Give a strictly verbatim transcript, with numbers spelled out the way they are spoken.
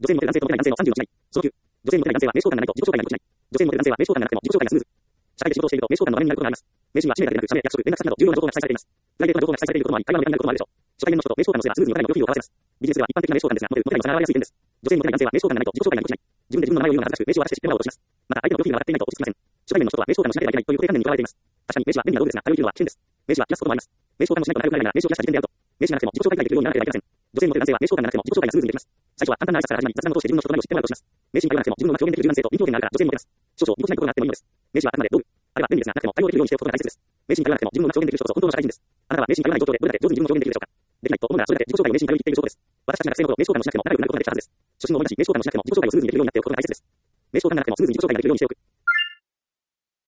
女性にモテる男性とモテない男性のさんじゅうの違い。そのきゅう、女性にモテない男性は名称感がないと自己紹介が得しない。女性にモテる男性は名称感がなくても自己紹介がスムーズ。社会で仕事をしていると名称感の場面になることがあります。名刺には氏名だけでなく社名、役職、連絡先など重要な情報が記載されています。プライベートな情報が記載されていることもあり、会話のネタになることもあるでしょう。初対面の人と名称感の末はスムーズにお互いのプロフィールを交わせます。ビジネスでは一般的な名称感ですが、モテる、モテないの差が現れやすい点です。女性にモテない男性は名称感がないと自己紹介が得しない。自分で自分の名前を言うのが恥ずかしく、名刺を渡して知ってもらおうとします。また、相手のプロフィールが分かっていないと落ち着きません。初対面の人とは名称感のしなければいけないという固定観念にとらわれています。確かに名刺は便利な道具ですが、頼り切るのは危険です。名刺は切らすこともあります。名称感もしないとなるくらいなら名刺を切らした時点であると。名刺がなくても自己紹介ができるようにならなければいけません。女性にモテる男性は名称感がなくても自己紹介がスムーズにできます。最初は簡単な挨拶から始まり、雑談を通して自分の人となりを知ってもらおうとします。名刺に頼らなくても自分の表現できる柔軟性と臨機応変があるから女性にモテます。少々ぎこちないことがあってもいいのです。名刺はあくまで道具。あれば便利ですが、なくても対応できるようにしておくことが大切です。名刺に頼らなくても自分の表現できる人こそ本当の社会人です。あなたは名刺に頼らない状況でどれだけ上手に自分の表現できるでしょうか。できないと思うならそれだけ自己紹介を名刺に頼り切っている証拠です。私たちが学生の頃、名称感もしなくても仲良くなることができたはずです。初心を思い出し、名称感もしなくても自己紹介をスムーズにできるようになっておくことが大切です。名称感がなくてもスムーズに自己紹介ができるようにしておく。